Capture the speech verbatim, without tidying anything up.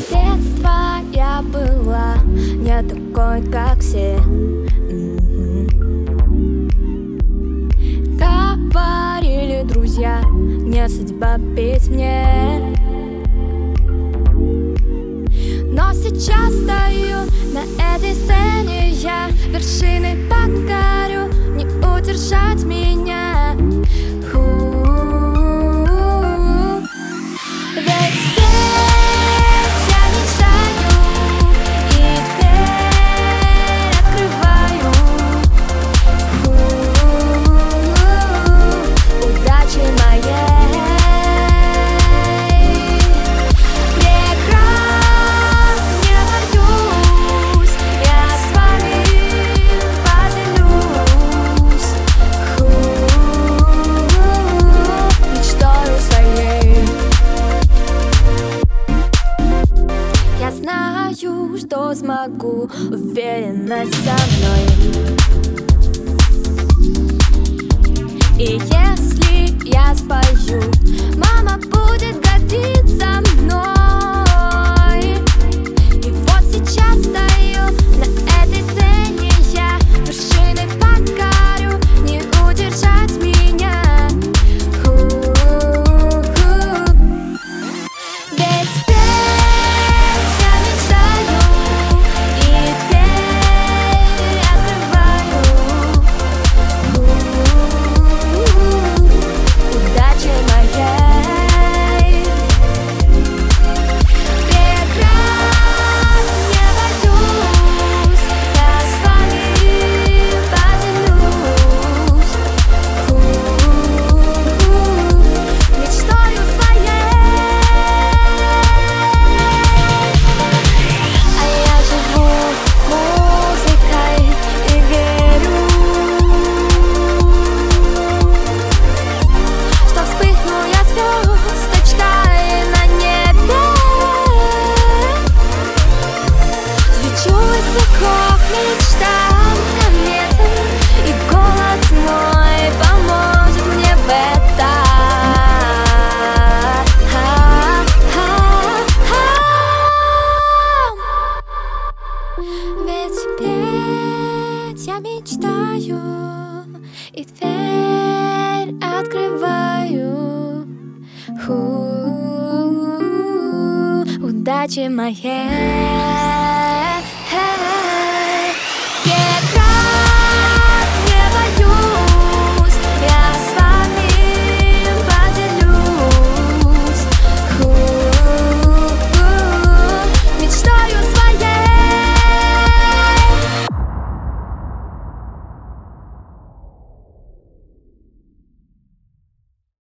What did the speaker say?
С детства я была не такой, как все. Говорили друзья, не судьба петь мне. Но сейчас стою на этой сцене, я вершины покорю, не удержать меня. Ху-у-у. Ведь здесь я мечтаю и дверь открываю. Ху-у-у. Удачи моей. Что смогу, уверенность со мной. И если я спою, мама будет гордиться мной. И вот сейчас стою на этой сцене, я вершины покорю, не удержать меня. Ху-ху-ху. Ведь мечтам кометы, и голос мой поможет мне в этом. Ведь петь я мечтаю и дверь открываю. Ху-у-у. Удачи моей.